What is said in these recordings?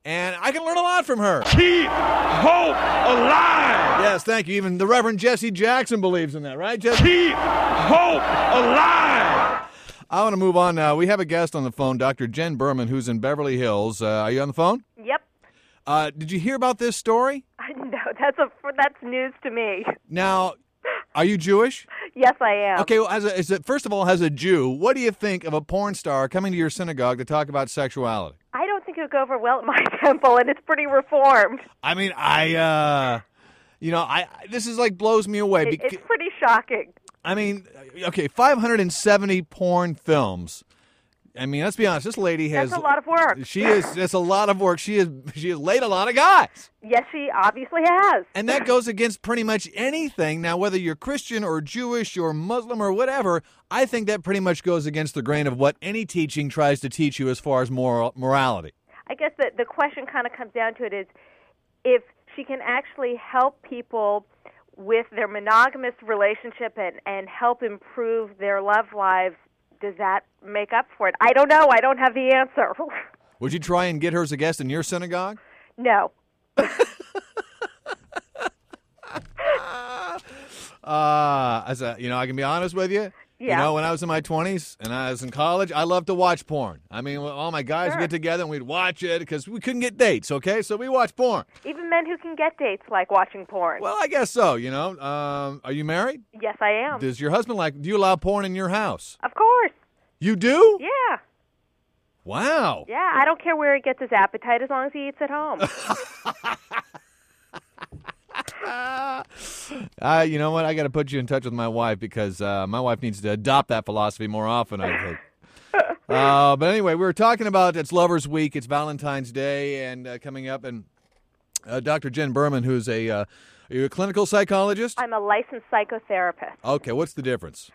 and I can learn a lot from her. Keep hope alive. Yes, thank you. Even the Reverend Jesse Jackson believes in that, right, Jesse? Keep hope alive. I want to move on now. We have a guest on the phone, Dr. Jen Berman, who's in Beverly Hills. Are you on the phone? Yep. Did you hear about this story? No, that's news to me. Now, are you Jewish? Yes, I am. Okay, well, first of all, as a Jew, what do you think of a porn star coming to your synagogue to talk about sexuality? I don't think it would go over well at my temple, and it's pretty reformed. I mean, this is like blows me away. It's pretty shocking. I mean, okay, 570 porn films. I mean, let's be honest. This lady has. That's a lot of work. That's a lot of work. She has laid a lot of guys. Yes, she obviously has. And that goes against pretty much anything. Now, whether you're Christian or Jewish or Muslim or whatever, I think that pretty much goes against the grain of what any teaching tries to teach you as far as morality. I guess the question kind of comes down to it is if she can actually help people with their monogamous relationship and help improve their love lives, does that make up for it? I don't know. I don't have the answer. Would you try and get her as a guest in your synagogue? No. I can be honest with you. Yeah. You know, when I was in my 20s and I was in college, I loved to watch porn. I mean, all my guys would get together and we'd watch it because we couldn't get dates, okay? So we watched porn. Even men who can get dates like watching porn. Well, I guess so, you know. Are you married? Yes, I am. Does your husband do you allow porn in your house? Of course. You do? Yeah. Wow. Yeah, I don't care where he gets his appetite as long as he eats at home. You know what? I got to put you in touch with my wife because my wife needs to adopt that philosophy more often, I think. But anyway, we were talking about it's Lovers Week, it's Valentine's Day, and coming up, and Dr. Jen Berman, who's are you a clinical psychologist? I'm a licensed psychotherapist. Okay, what's the difference?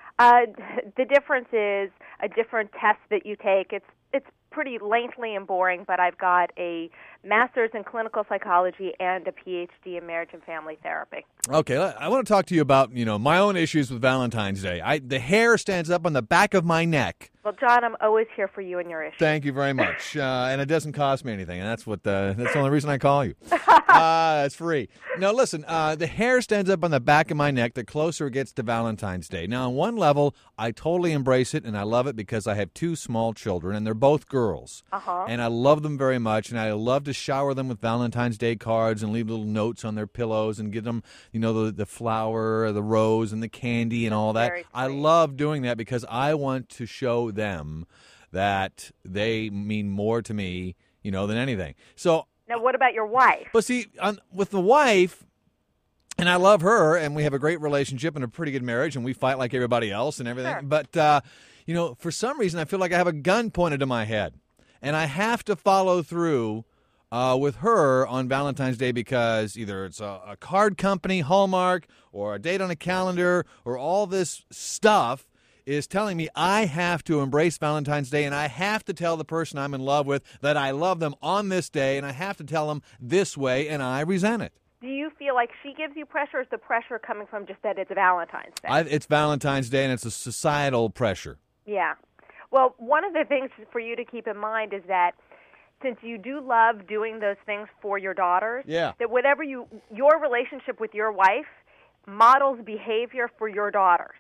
The difference is a different test that you take. It's pretty lengthy and boring, but I've got a master's in clinical psychology and a PhD in marriage and family therapy. Okay, I want to talk to you about, my own issues with Valentine's Day. The hair stands up on the back of my neck. Well, John, I'm always here for you and your issues. Thank you very much. And it doesn't cost me anything, and that's the only reason I call you. It's free. Now, listen, the hair stands up on the back of my neck the closer it gets to Valentine's Day. Now, on one level, I totally embrace it, and I love it because I have 2 small children, and they're both girls. Uh-huh. And I love them very much, and I love to shower them with Valentine's Day cards and leave little notes on their pillows and give them, the flower, the rose, and the candy and all that. Very sweet. I love doing that because I want to show them that they mean more to me, than anything. So now, what about your wife? But see, with the wife, and I love her, and we have a great relationship and a pretty good marriage, and we fight like everybody else and everything. Sure. But, for some reason, I feel like I have a gun pointed to my head, and I have to follow through with her on Valentine's Day because either it's a card company, Hallmark, or a date on a calendar, or all this stuff is telling me I have to embrace Valentine's Day, and I have to tell the person I'm in love with that I love them on this day, and I have to tell them this way, and I resent it. Do you feel like she gives you pressure, or is the pressure coming from just that it's Valentine's Day? It's Valentine's Day, and it's a societal pressure. Yeah. Well, one of the things for you to keep in mind is that since you do love doing those things for your daughters, that whatever your relationship with your wife models behavior for your daughters.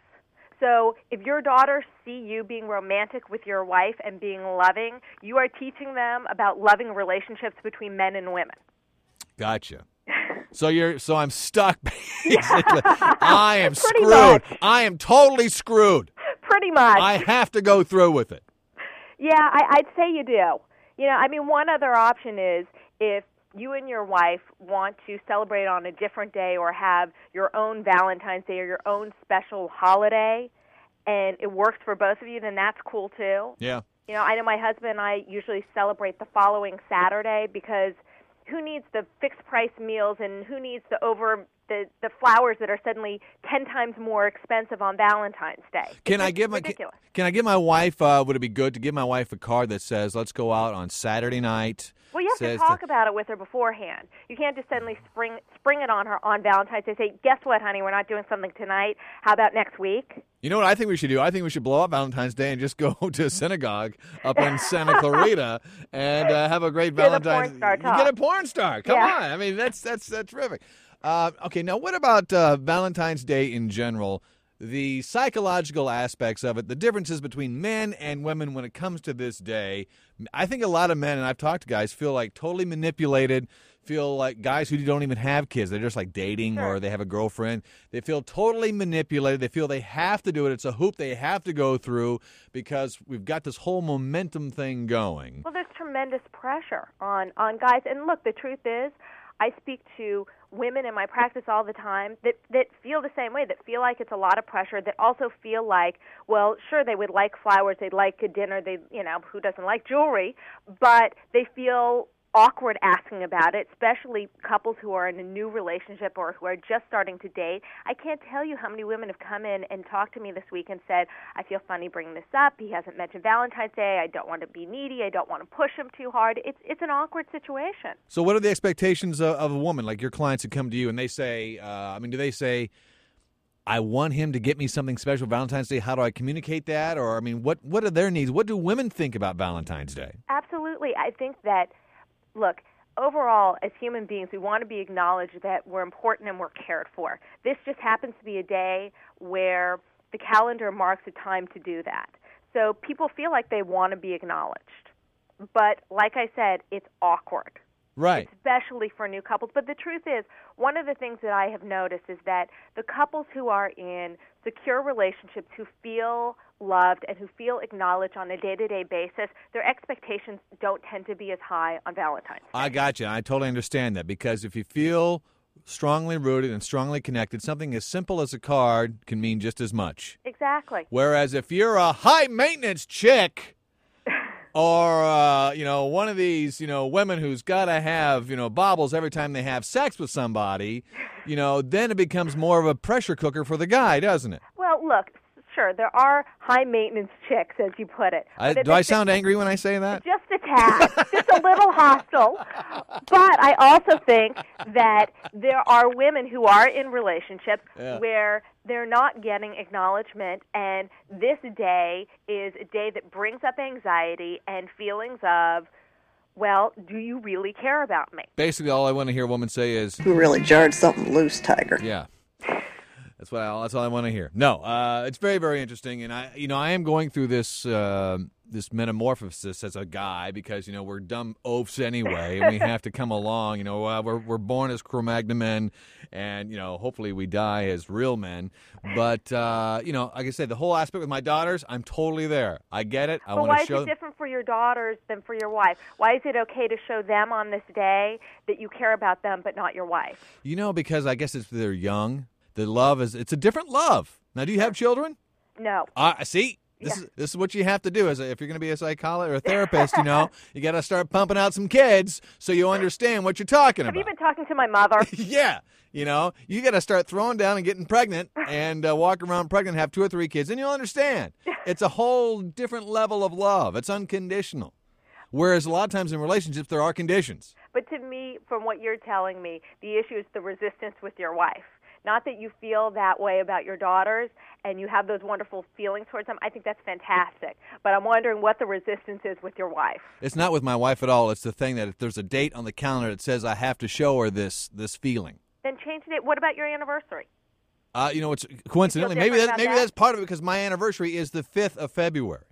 So if your daughters see you being romantic with your wife and being loving, you are teaching them about loving relationships between men and women. Gotcha. So I'm stuck, basically. I am Pretty screwed. much. I am totally screwed. Pretty much. I have to go through with it. Yeah, I'd say you do. One other option is if you and your wife want to celebrate on a different day or have your own Valentine's Day or your own special holiday, and it works for both of you, then that's cool too. Yeah. I know my husband and I usually celebrate the following Saturday because who needs the fixed price meals and who needs the flowers that are suddenly 10 times more expensive on Valentine's Day? Can I give my wife, would it be good to give my wife a card that says, let's go out on Saturday night? Well, yeah, have to talk about it with her beforehand. You can't just suddenly spring it on her on Valentine's Day. Say, guess what, honey, we're not doing something tonight. How about next week? You know what I think we should do? I think we should blow up Valentine's Day and just go to a synagogue up in Santa Clarita and have a great Valentine's. Get a porn star. Come on. I mean, that's terrific. Okay, now what about Valentine's Day in general? The psychological aspects of it, the differences between men and women when it comes to this day. I think a lot of men, and I've talked to guys, feel like totally manipulated, feel like guys who don't even have kids. They're just like dating or they have a girlfriend. They feel totally manipulated. They feel they have to do it. It's a hoop they have to go through because we've got this whole momentum thing going. Well, there's tremendous pressure on guys. And look, the truth is, I speak to women in my practice all the time that feel the same way, that feel like it's a lot of pressure, that also feel like, well, sure, they would like flowers, they'd like a dinner, who doesn't like jewelry, but they feel awkward asking about it, especially couples who are in a new relationship or who are just starting to date. I can't tell you how many women have come in and talked to me this week and said, I feel funny bringing this up. He hasn't mentioned Valentine's Day. I don't want to be needy. I don't want to push him too hard. It's an awkward situation. So what are the expectations of a woman, like your clients who come to you and they say, do they say, I want him to get me something special Valentine's Day? How do I communicate that? Or, what are their needs? What do women think about Valentine's Day? Absolutely. I think that, look, overall, as human beings, we want to be acknowledged that we're important and we're cared for. This just happens to be a day where the calendar marks a time to do that. So people feel like they want to be acknowledged. But like I said, it's awkward. Right. Especially for new couples. But the truth is, one of the things that I have noticed is that the couples who are in secure relationships, who feel loved and who feel acknowledged on a day-to-day basis, their expectations don't tend to be as high on Valentine's Day. I got you. I totally understand that, because if you feel strongly rooted and strongly connected, something as simple as a card can mean just as much. Exactly. Whereas if you're a high-maintenance chick or, one of these, women who's got to have, baubles every time they have sex with somebody, then it becomes more of a pressure cooker for the guy, doesn't it? Well, look, sure, there are high-maintenance chicks, as you put it. Do I sound angry when I say that? Just a tad. Just a little hostile. But I also think that there are women who are in relationships where they're not getting acknowledgement, and this day is a day that brings up anxiety and feelings of, well, do you really care about me? Basically, all I want to hear a woman say is, "You really jarred something loose, Tiger." Yeah. That's all I want to hear. No, it's very, very interesting, and I am going through this this metamorphosis as a guy because we're dumb oafs anyway, and we have to come along. We're born as Cro-Magnon men, and hopefully we die as real men. But like I said, the whole aspect with my daughters, I'm totally there. I get it. I want to show. Why is it different for your daughters than for your wife? Why is it okay to show them on this day that you care about them, but not your wife? Because I guess they're young. The love it's a different love. Now, do you have children? No. See, this is what you have to do. If you're going to be a psychologist or a therapist, you got to start pumping out some kids so you understand what you're talking about. Have you been talking to my mother? Yeah. You got to start throwing down and getting pregnant and walk around pregnant, have 2 or 3 kids, and you'll understand. It's a whole different level of love. It's unconditional. Whereas a lot of times in relationships, there are conditions. But to me, from what you're telling me, the issue is the resistance with your wife. Not that you feel that way about your daughters and you have those wonderful feelings towards them. I think that's fantastic. But I'm wondering what the resistance is with your wife. It's not with my wife at all. It's the thing that if there's a date on the calendar that says I have to show her this feeling. Then change the date. What about your anniversary? It's coincidentally, maybe that's part of it because my anniversary is the 5th of February.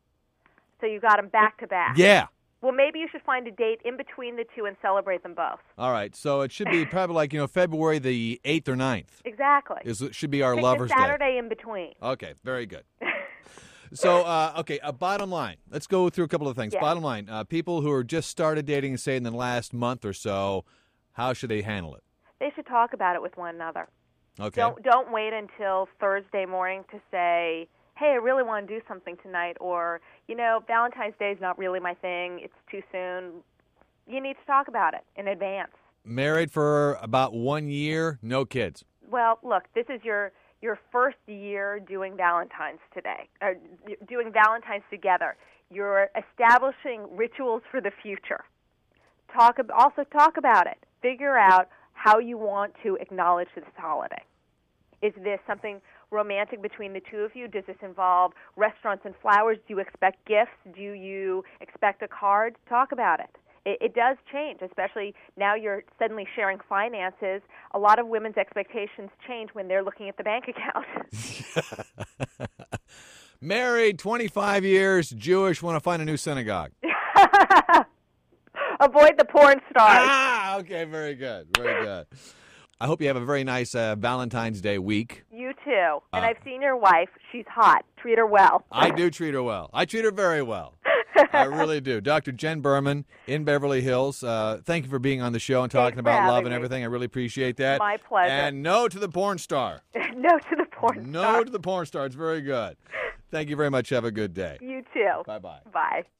So you got them back to back. Yeah. Well, maybe you should find a date in between the two and celebrate them both. All right. So it should be probably like, February the 8th or 9th. Exactly. It should be our Pick Lover's Day. Saturday Day. in between. Okay. Very good. So, bottom line. Let's go through a couple of things. Yeah. Bottom line, people who are just started dating, say, in the last month or so, how should they handle it? They should talk about it with one another. Okay. Don't wait until Thursday morning to say, hey, I really want to do something tonight, or, Valentine's Day is not really my thing. It's too soon. You need to talk about it in advance. Married for about 1 year, no kids. Well, look, this is your first year doing Valentine's doing Valentine's together. You're establishing rituals for the future. also talk about it. Figure out how you want to acknowledge this holiday. Is this something romantic between the two of you? Does this involve restaurants and flowers? Do you expect gifts? Do you expect a card? Talk about it. It does change, especially now you're suddenly sharing finances. A lot of women's expectations change when they're looking at the bank account. Married, 25 years, Jewish, want to find a new synagogue. Avoid the porn stars. Okay, very good, very good. I hope you have a very nice Valentine's Day week. You too. And I've seen your wife. She's hot. Treat her well. I do treat her well. I treat her very well. I really do. Dr. Jen Berman in Beverly Hills, thank you for being on the show and talking about love and everything. I really appreciate that. My pleasure. And no to the porn star. No to the porn star. No to the porn star. It's very good. Thank you very much. Have a good day. You too. Bye-bye. Bye.